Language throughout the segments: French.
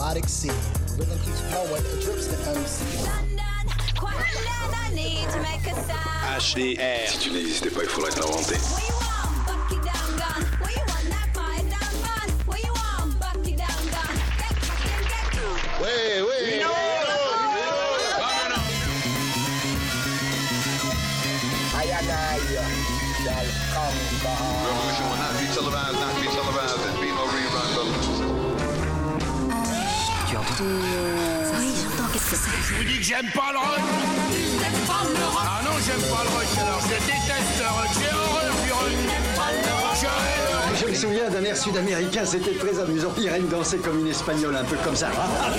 melodic sea. Rhythm keeps flowing, it drips to MC. HDR. Si tu n'existais pas, il faudrait t'inventer. Revolution will not be televised, not be televised, and be no rerun, brothers. Tu entends? Oui, j'entends, qu'est-ce que c'est? Je vous dis que j'aime pas le rock. Ah non, j'aime pas le rock, alors je déteste le rock, j'ai horreur du rock. Je me souviens d'un air sud-américain, c'était très amusant. Irène dansait comme une espagnole, un peu comme ça.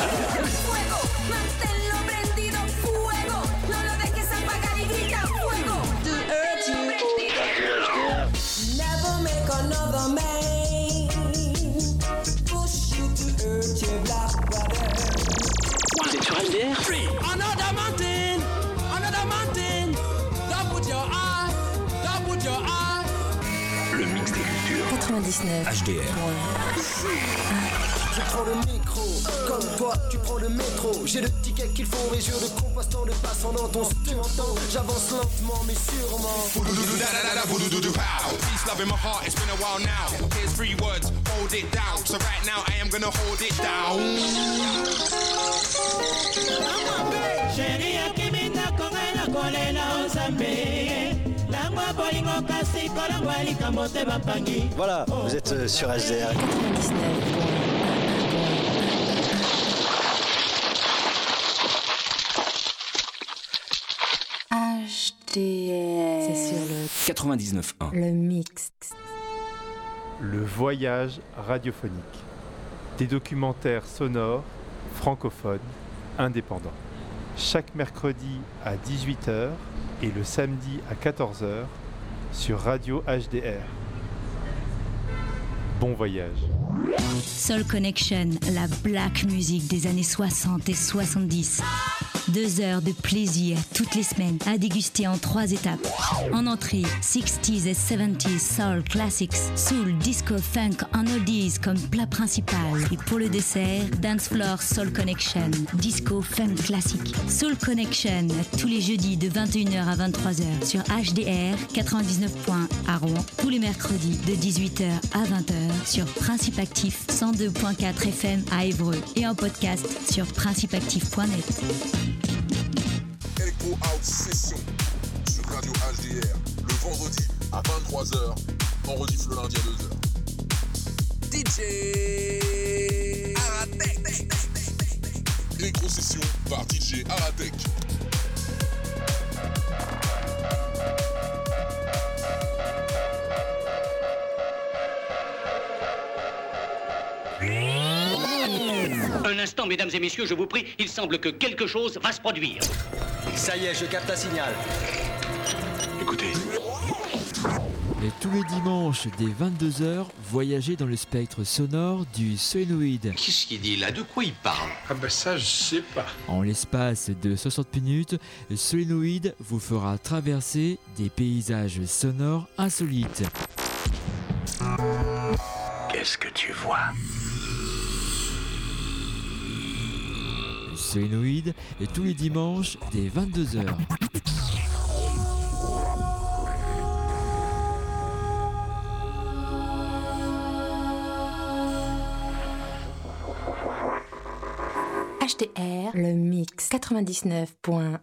C'est sur HDR? Another mountain, double your eye, double your eye. Le mix des cultures. 99. HDR. Je prends le micro, comme toi tu prends le métro. J'ai le ticket qu'il faut, mes yeux de compostant de passant dans ton tu m'entends. J'avance lentement mais sûrement. Peace, love in my heart, it's been a while now. Here's 3 words, hold it down. So right now I am gonna hold it down. Voilà, vous êtes sur HDR. 99. HDR. C'est sur le 99.1. le mix. Le voyage radiophonique. Des documentaires sonores, francophones, indépendants. Chaque mercredi à 18h et le samedi à 14h sur Radio HDR. Bon voyage. Soul Connection, la black music des années 60 et 70. 2 heures de plaisir toutes les semaines à déguster en 3 étapes. En entrée, 60s et 70s soul classics, soul, disco, funk en oldies comme plat principal. Et pour le dessert, Dance Floor Soul Connection, disco, funk classique. Soul Connection, tous les jeudis de 21h à 23h sur HDR 99.1 à Rouen. Tous les mercredis de 18h à 20h sur Principe Actif 102.4 FM à Évreux. Et en podcast sur principeactif.net. Echo Out Session sur Radio HDR le vendredi à 23h, on rediff le lundi à 2h. DJ Aratek. Echo Session par DJ Aratek. Un instant, mesdames et messieurs, je vous prie, il semble que quelque chose va se produire. Ça y est, je capte un signal. Écoutez. Et tous les dimanches dès 22h, voyagez dans le spectre sonore du Sonoïde. Qu'est-ce qu'il dit là? De quoi il parle? Ah ben ça, je sais pas. En l'espace de 60 minutes, Sonoïde vous fera traverser des paysages sonores insolites. Qu'est-ce que tu vois? Sonoïde et tous les dimanches dès 22h. HDR, le mix 99.1.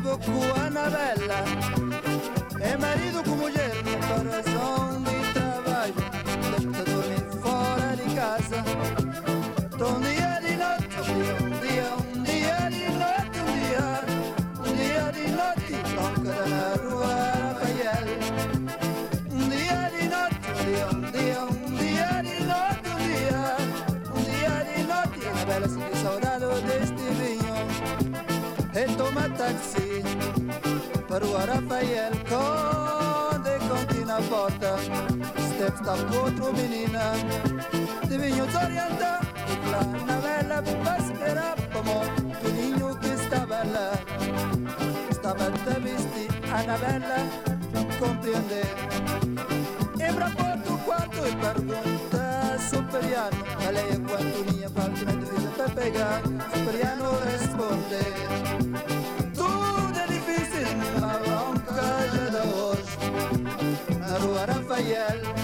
vivo com a Anabela. É marido com mulher, por razão de trabalho. Deixa dormir fora de casa. Um dia de noite, um dia de noite, um dia de noite, bronca na rua Rafael. Um dia de noite, um dia de noite, um dia de noite, Anabela sente saudade deste vinho. E toma táxi para o Rafael, quando conti na porta. Step está com outro menina, de vinho desorienta. La Anabela para esperar como filhinho que estava lá. Estava a vestir, Anabela compreender. Entra por tu quarto e pergunta Superiano. Ela quanto minha parte me devia para pegar. Superiano responde: tudo é difícil na bronca já da hoje, na rua Rafael.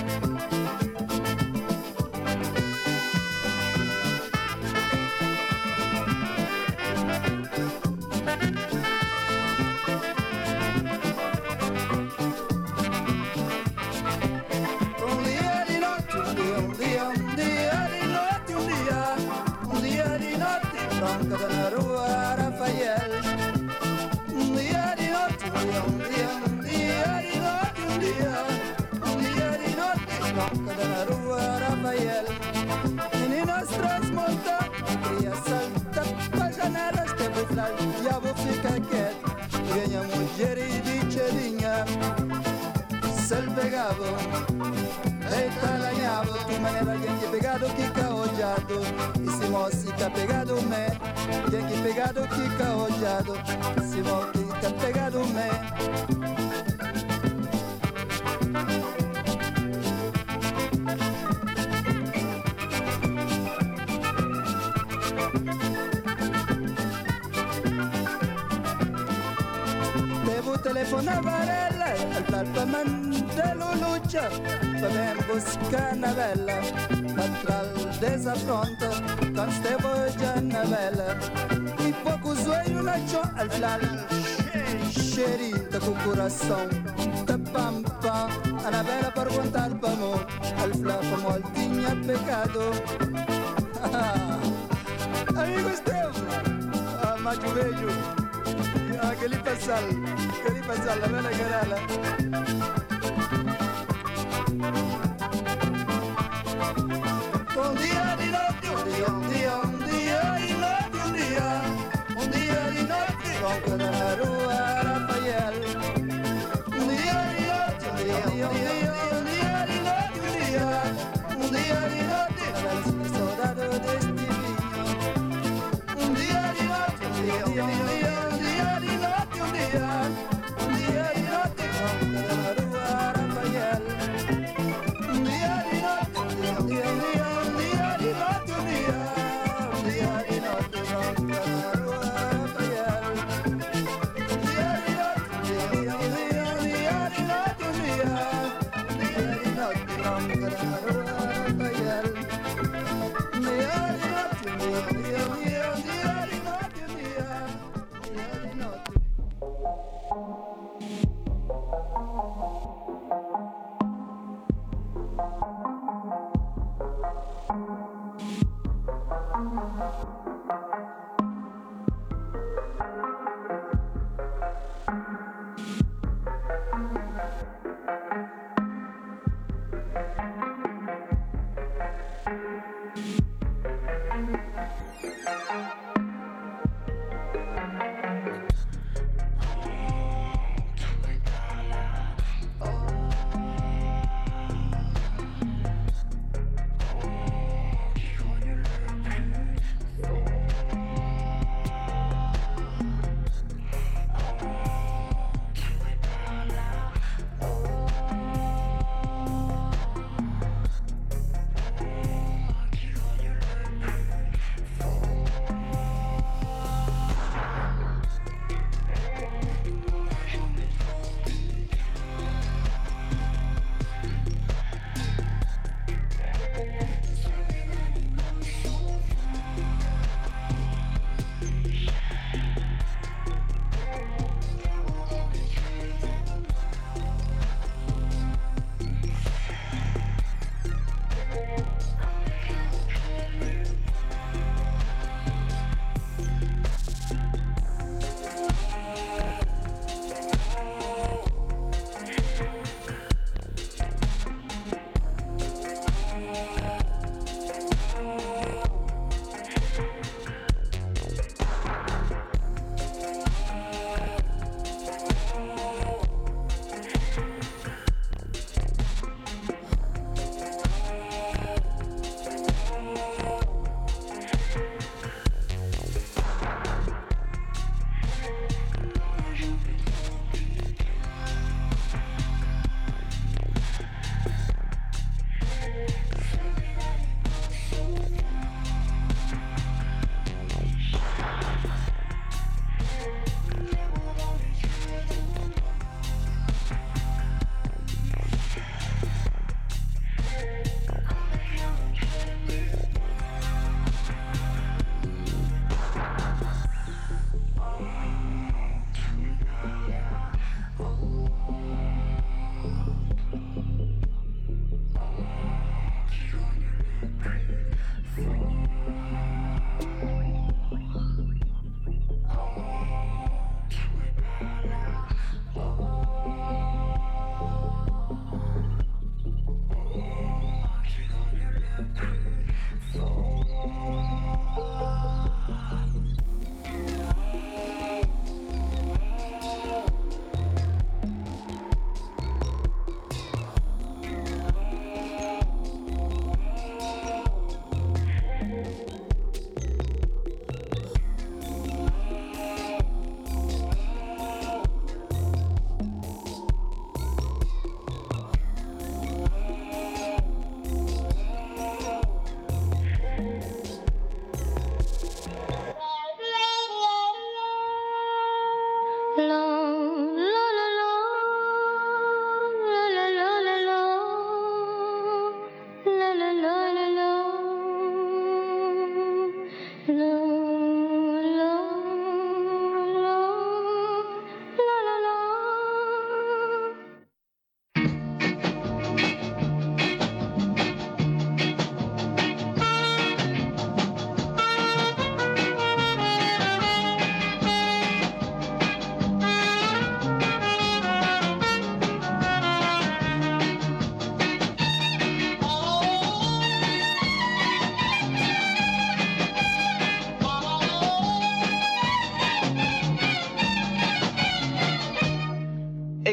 Na rua Rafael, um dia de noite, um dia de noite, um dia de noite, bronca na rua Rafael. Meninas transmonta, queria saltar para janelas, teve flash, já vou ficar quieto. Ganha mulher e bichadinha, se ele pegava, eita lanhava, que maneira alguém que pegado que caojado, e se moça que pegado me. Quem que pegado que caojado, se volta que pegado me. Devo telefonar para ela, al para mandar lucha, para me buscar Anabela, para desafronta, quando estevo già Anabela. E pouco zoeiro na chão, al flal, cheirinho com o coração, da pampa. Anabela perguntar para mim, al flal como ele tinha pecado. Amigo Estevo, mas eu vejo, aquele passal, a bela garala. Um dia de noite, um dia de noite, bronca na rua Rafael. Um dia de noite, um dia de noite, ela se saudade deste vinho. Um dia de noite, um dia de noite, bronca na rua Rafael. Um dia de noite, um dia de noite.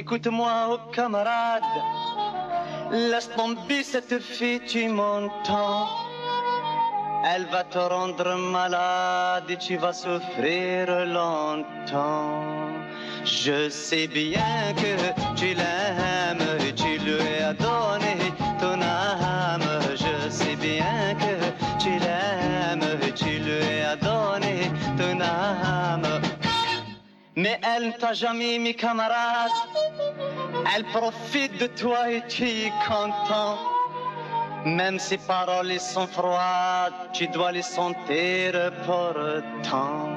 Écoute-moi, oh camarade, laisse tomber cette fille, tu m'entends. Elle va te rendre malade et tu vas souffrir longtemps. Je sais bien que tu l'aimes et tu lui as donné ton âme. Je sais bien que tu l'aimes et tu lui as donné ton âme. Mais elle ne t'a jamais mis camarade. Elle profite de toi et tu es content. Même ses paroles sont froides, tu dois les sentir pourtant.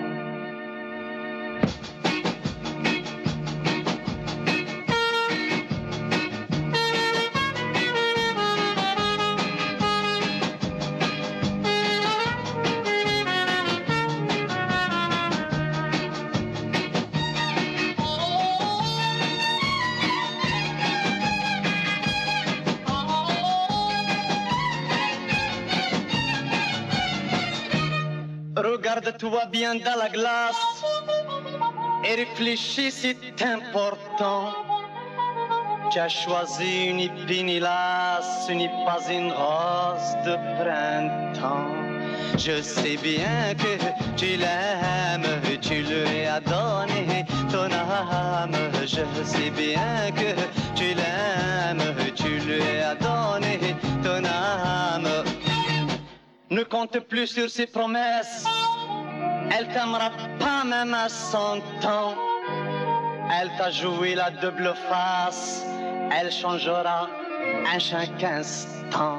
Regarde-toi bien dans la glace et réfléchis, c'est important. Tu as choisi une épine, hélas, ce n'est pas une rose de printemps. Je sais bien que tu l'aimes et tu lui as donné ton âme. Je sais bien que tu l'aimes et tu lui as donné ton âme. Ne compte plus sur ses promesses. Elle t'aimera pas même à 100 ans. Elle t'a joué la double face. Elle changera à chaque instant.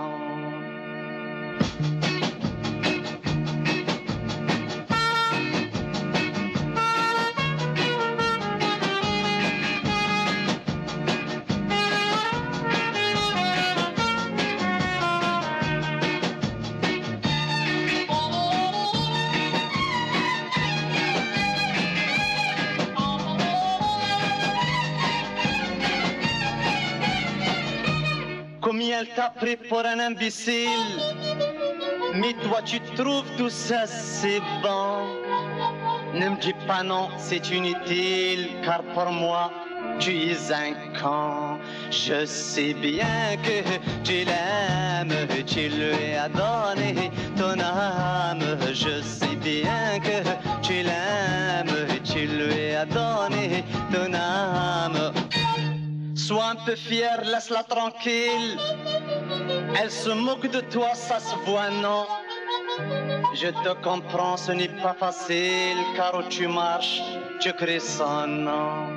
Combien elle t'a pris pour un imbécile, mais toi tu trouves tout ça c'est bon. Ne me dis pas non, c'est inutile, car pour moi tu es un con. Je sais bien que tu l'aimes, tu lui as donné ton âme. Je sais bien que tu l'aimes, tu lui as donné ton âme. Sois un peu fier, laisse-la tranquille. Elle se moque de toi, ça se voit, non. Je te comprends, ce n'est pas facile, car où tu marches, tu crées son nom.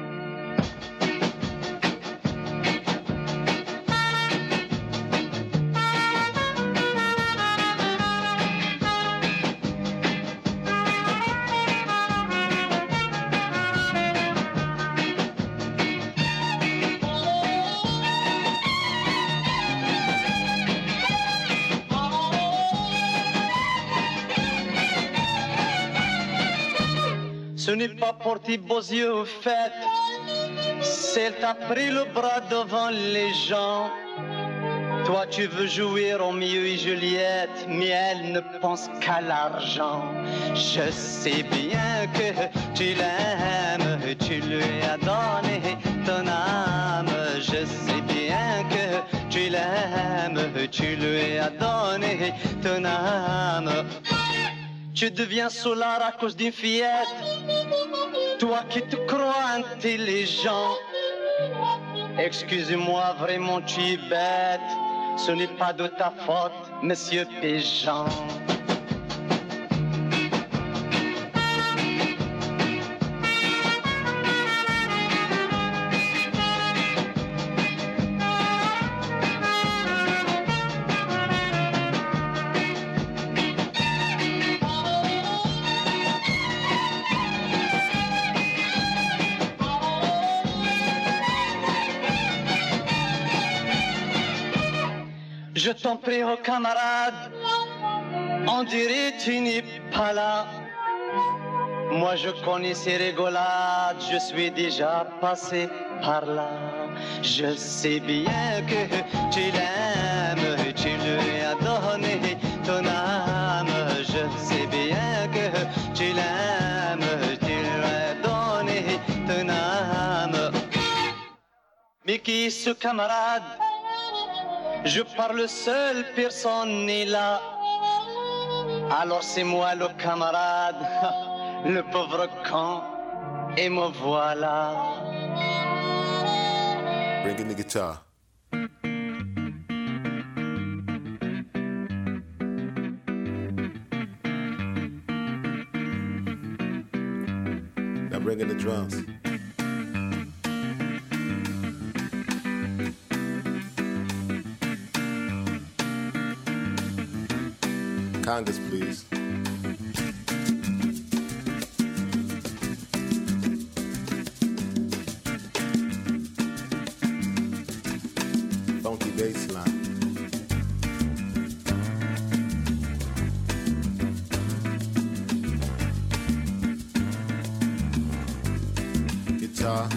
Ce n'est pas pour tes beaux yeux au fait, c'est t'a pris le bras devant les gens. Toi tu veux jouer Roméo et Juliette, mais elle ne pense qu'à l'argent. Je sais bien que tu l'aimes, tu lui as donné ton âme. Je sais bien que tu l'aimes, tu lui as donné ton âme. Tu deviens soulard à cause d'une fillette, toi qui te crois intelligent. Excuse-moi, vraiment tu es bête, ce n'est pas de ta faute, monsieur Péjean. Je t'en prie, oh camarade, on dirait tu n'es pas là. Moi je connais ces rigolades, je suis déjà passé par là. Je sais bien que tu l'aimes, tu lui as donné ton âme. Je sais bien que tu l'aimes, tu lui as donné ton âme. Mais qui est ce camarade? Je parle seul, personne n'est là. Alors c'est moi le camarade, le pauvre con, et me voilà. Bring in the guitar. Now bring in the drums. Congas, please. Funky bass line. Guitar.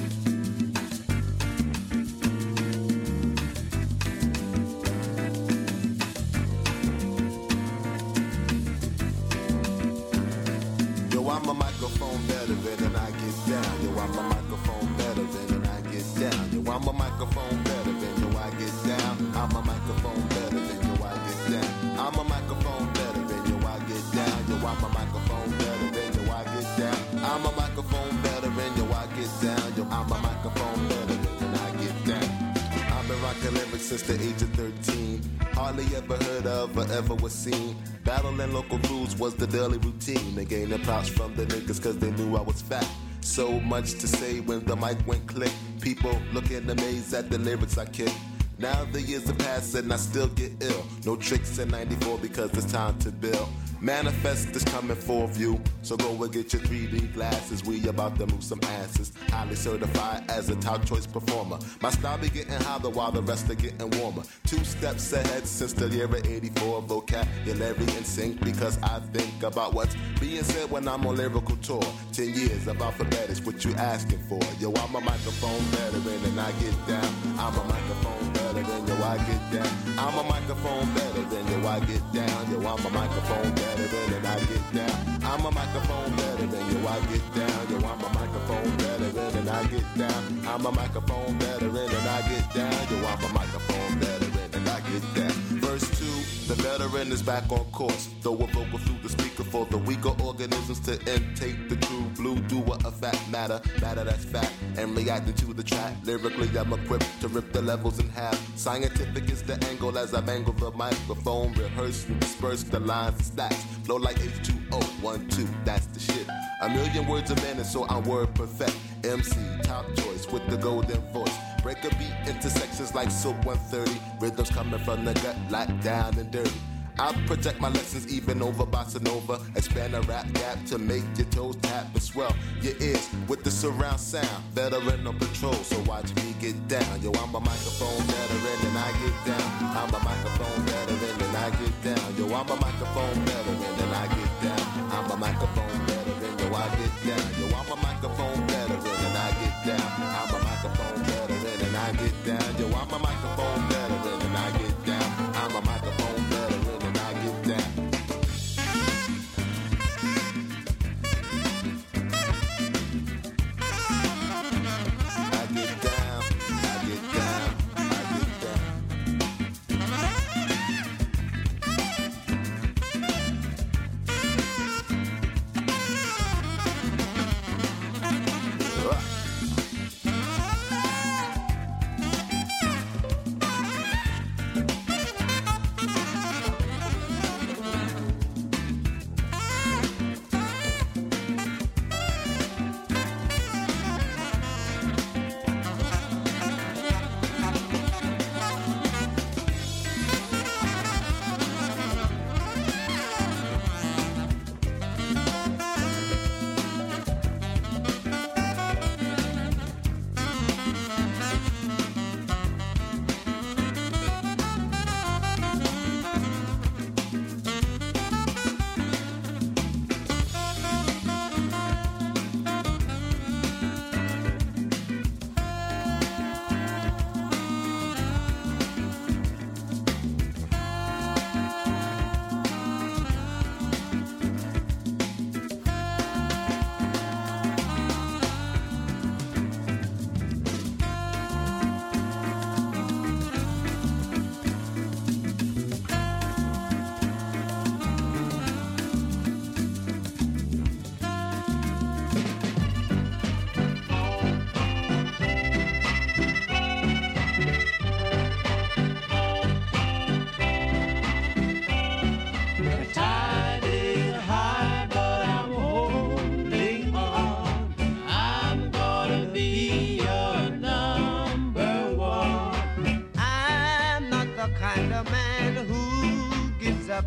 I'm a microphone veteran and I get down. Yo, I'm a microphone veteran and I get down. Yo, I'm a microphone veteran, yo, I get down. I'm a microphone veteran, yo, I get down. I'm a microphone veteran, yo, I get down. Yo, I'm a microphone veteran, yo, I get down. I'm a microphone veteran, yo, I get down. Yo, I'm a microphone veteran and I get down. I've been rocking lyrics since the age of 13. Hardly ever heard of or ever was seen. Battling local crews was the daily routine. They gained props from the niggas cause they knew I was fat. So much to say when the mic went click. People looking amazed at the lyrics I kick. Now the years have passed and I still get ill. No tricks in 94 because it's time to build. Manifest is coming for you, so go and get your 3D glasses. We about to move some asses. Highly certified as a top choice performer. My style be getting hotter while the rest are getting warmer. 2 steps ahead since the year of 84. Vocabulary in sync because I think about what's being said when I'm on lyrical tour. 10 years of alphabetics, what you asking for? Yo, I'm a microphone veteran and I get down. I'm a microphone veteran, yo, I get down. I'm a microphone veteran, yo, I get down. Yo, I'm a microphone veteran. And I get down. I'm a microphone veteran, yo, I get down. Yo, I'm a microphone veteran and I get down. I'm a microphone veteran and I get down. Yo, I'm a microphone veteran and I get down. Verse 2, the veteran is back on course. Throw a vocal through the speaker for the weaker organisms to intake the true blue doer of fat matter that's fat, and reacting to the track. Lyrically, I'm equipped to rip the levels in half. Scientific is the angle as I bangle the microphone. Rehearse and disperse the lines and stacks. Flow like H2O, 1, 2, that's the shit. A million words a minute, so I'm word perfect. MC, top choice with the golden voice. Break a beat into sections like Soap 130. Rhythms coming from the gut, locked down and dirty. I project my lessons even over bossa nova. Expand a rap gap to make your toes tap and swell your ears with the surround sound. Veteran on patrol, so watch me get down. Yo, I'm a microphone veteran and I get down. I'm a microphone veteran and I get down. Yo, I'm a microphone veteran and I get down. I'm a microphone veteran, yo, I get down. Yo, I'm a microphone veteran and I get down. I'm a microphone veteran and I get down. Yo, I'm a microphone veteran and I get down. I'm a microphone veteran.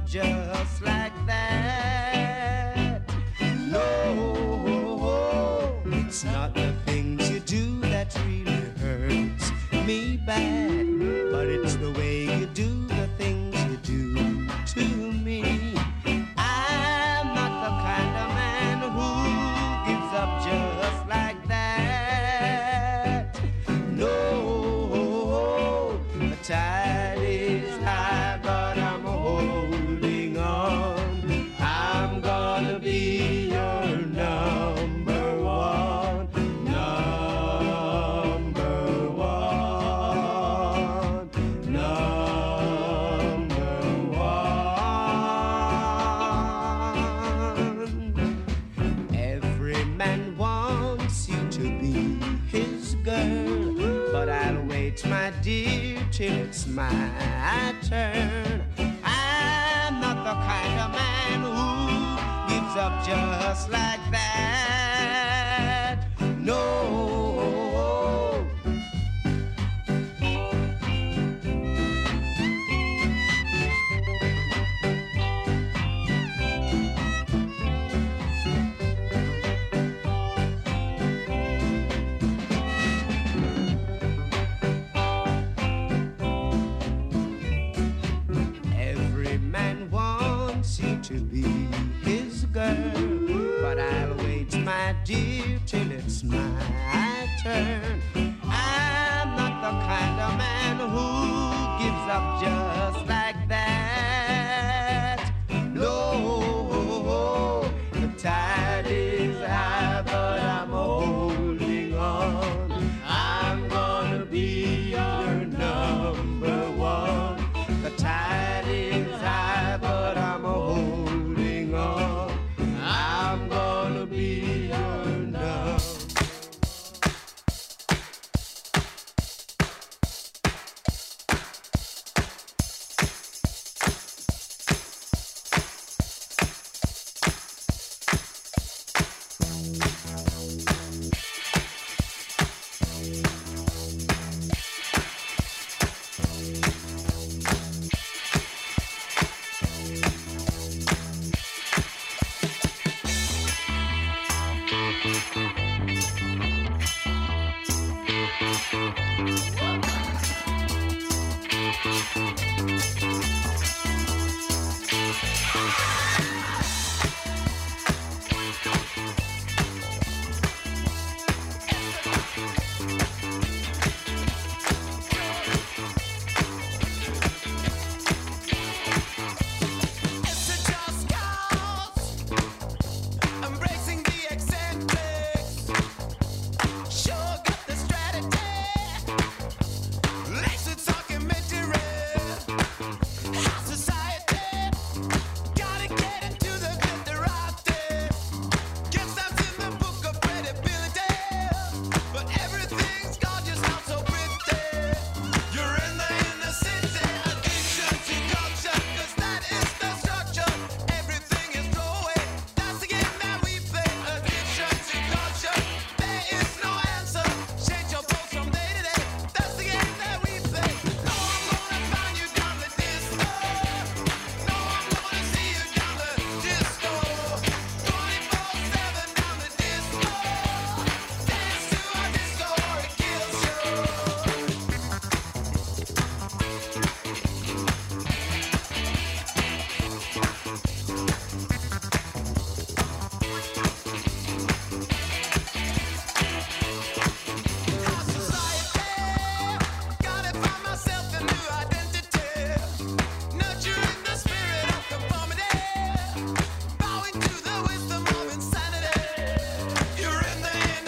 just like that. No, it's not the things you do that really hurts me bad, but it's the way you do the things you do to me. I'm not the kind of man who gives up just like that. No, the tide is high, but I'm holding on. I'm gonna be your number one, number one, number one. Every man wants you to be his girl, but I'll wait, my dear, till it's my turn. I'm not the kind of man who gives up just like that. No. Every man wants you to be his girl, but I'll wait, my dear, till it's my turn. I'm not the kind of man who gives up just like